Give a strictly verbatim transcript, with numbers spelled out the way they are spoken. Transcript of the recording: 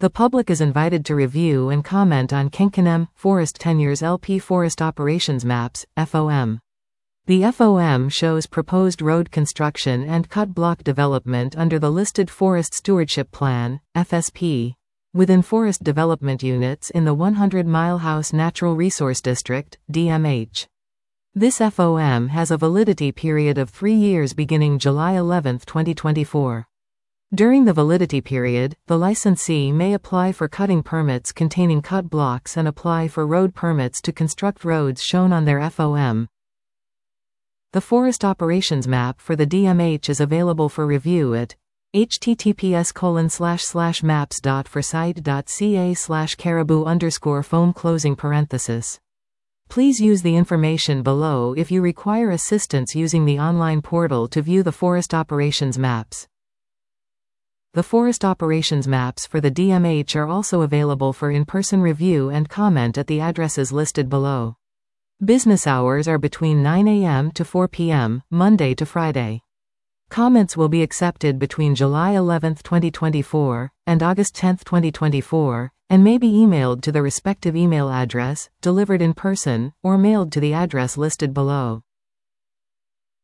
The public is invited to review and comment on Kinkinem Forest Tenures L P Forest Operations Maps, F O M. The F O M shows proposed road construction and cut block development under the listed Forest Stewardship Plan, F S P, within forest development units in the hundred Mile House Natural Resource District, D M H. This F O M has a validity period of three years beginning July eleventh, twenty twenty-four. During the validity period, the licensee may apply for cutting permits containing cut blocks and apply for road permits to construct roads shown on their F O M. The Forest Operations Map for the D M H is available for review at https colon slash slash maps dot foresight dot ca slash caribou underscore foam closing parenthesis. Please use the information below if you require assistance using the online portal to view the Forest Operations Maps. The Forest Operations Maps for the D M H are also available for in-person review and comment at the addresses listed below. Business hours are between nine A M to four P M, Monday to Friday. Comments will be accepted between July eleventh, twenty twenty-four, and August tenth, twenty twenty-four, and may be emailed to the respective email address, delivered in person, or mailed to the address listed below.